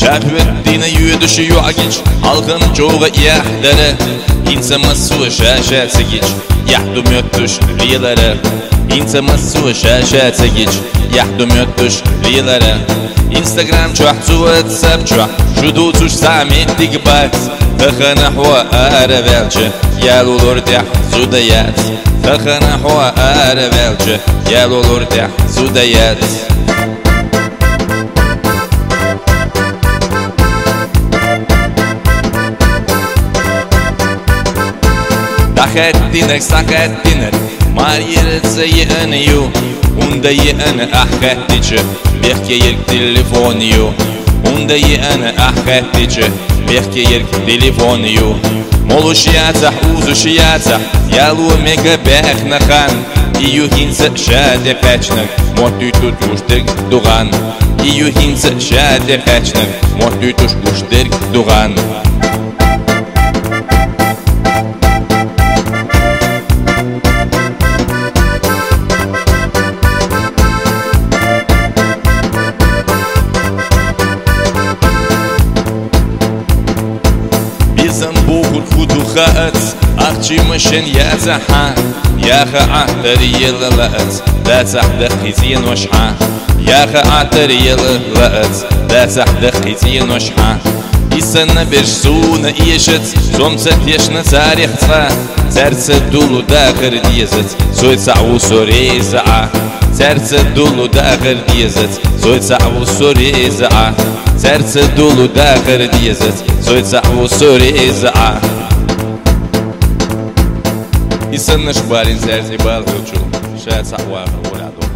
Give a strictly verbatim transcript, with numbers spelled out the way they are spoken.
Şahvetliğine yüdüşü yuagiç Halkın çoğu yahdere İnsamazsu şaşası giç Yahdum yöttüş riyelere İnsamazsu şaşası giç Yahdum yöttüş riyelere Instagram çuahtu WhatsApp çuah Şudu tuş samettik bak Fakana hua aravelce Yal olur deh sudayat Fakana hua aravelce Yal olur deh sudayat Dahettinek sakettinek Mariyeretse yeğeniyu Unda yeğeni ahkettici Behke yerk telefoniyu Unda yeğeni ahkettici Behke yerk telefoniyu Molu şiyatah uzu şiyatah Yalu mega behne khan İyu hinse şade kaçnak Motu tutuştuk dugan İyu hinse şade kaçnak Motu tutuştuk dugan Buhul fuduhat Akçı mışın ya zaha Ya kha'atar yıllat Da sahda khizin washha Ya kha'atar yıllat Da sahda khizin washha İsana bir suna iyişet Somsa teşna tarihsa Serse dulu dağır diyezet Soy sa'u suri za'a Serse dulu dağır diyezet Soy sa'u suri za'a Serse dulu dağır diyezet Soy sa'u suri za'a İsana şbarın serse balgılçu Şa sa'u ağır